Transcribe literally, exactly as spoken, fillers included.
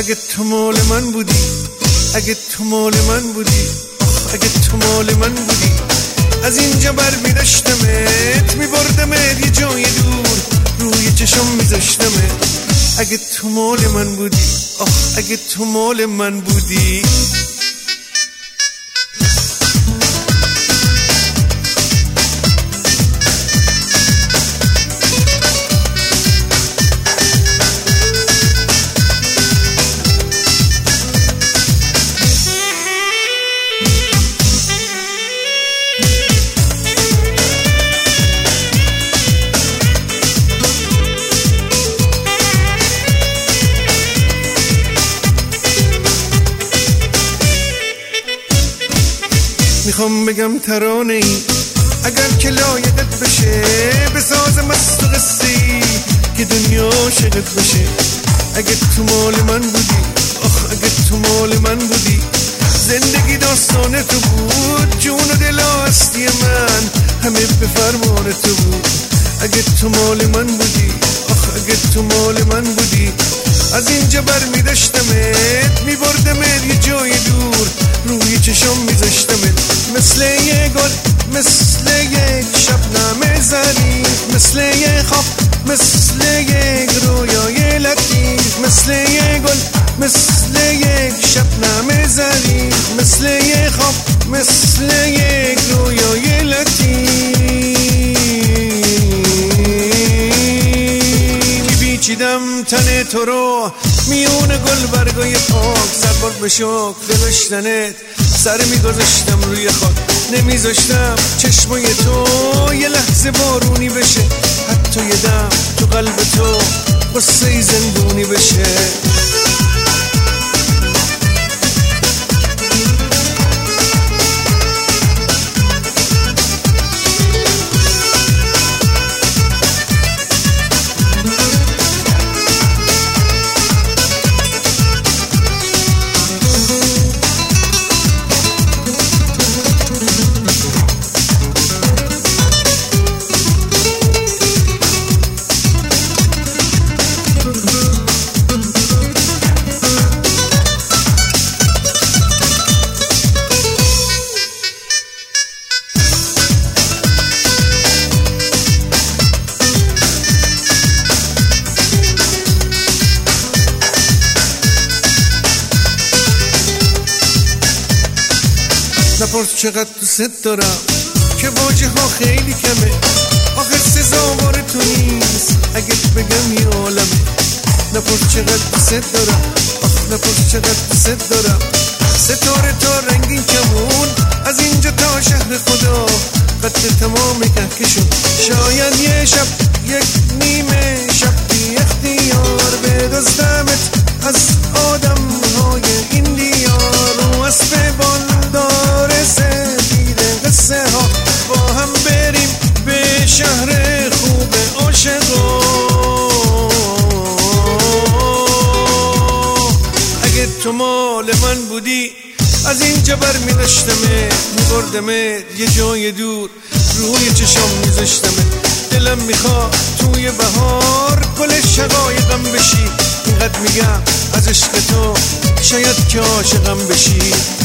اگه تو مال من بودی، اگه تو مال من بودی، اگه تو مال من بودی، از اینجا بر میداشتمت میبردمت یه جای دور، روی چشم میذاشتمت. اگه تو مال من بودی، آخ اگه تو مال من بودی. میخوام بگم ترانه ای اگر که لایقت بشه، بسازم از تو قصه‌ای که دنیا عاشقت بشه. اگه تو مال من بودی، آخ اگه تو مال من بودی، زندگی داستان تو بود، جون و دل هستی من همه به فرمان تو بود. اگه تو مال من بودی، آخ اگه تو مال من بودی، از اینجا بر میداشتمت میبردمت یه جای دور، روی چشم میذاشتمت. مثل یه گل، مثل یک شبنم ظریف، مثل یه خواب، مثل یک رویای لطیف. مثل یه گل، مثل یک شبنم ظریف، مثل یه خواب، مثل یک رویای لطیف. میپیچیدم تن تو رو میون گل برگای پاک، سربار به شوق دلشتنت سر میگذاشتم روی خاک، نمیذاشتم چشمای تو یه لحظه بارونی بشه، حتی یه دم تو قلب تو قصه زندونی بشه. نپرس چقدر دوست دارم که واجه ها خیلی کمه، آخر سزاوار تو نیست اگه بگم یه عالمه. نپرس چقدر دوست دارم، آخ نپرس چقدر دوست دارم، ستاره تا رنگین کمون از اینجا تا شهر خدا، قد تمام کهکشون. شاید یه شب، یک نیمه شب بی اختیار بدزدمت از آدم های این دیار، رو اسب بالدار سفید قصه ها با هم بریم به شهر خوب عاشقا. اگه تو مال من بودی، از اینجا بر میداشتمت میبردمت یه جای دور، روی چشم میذاشتمت. دلم میخواد توی بهار گل شقایقم بشی، اینقدر میگم از عشق تو شاید که عاشقم بشی.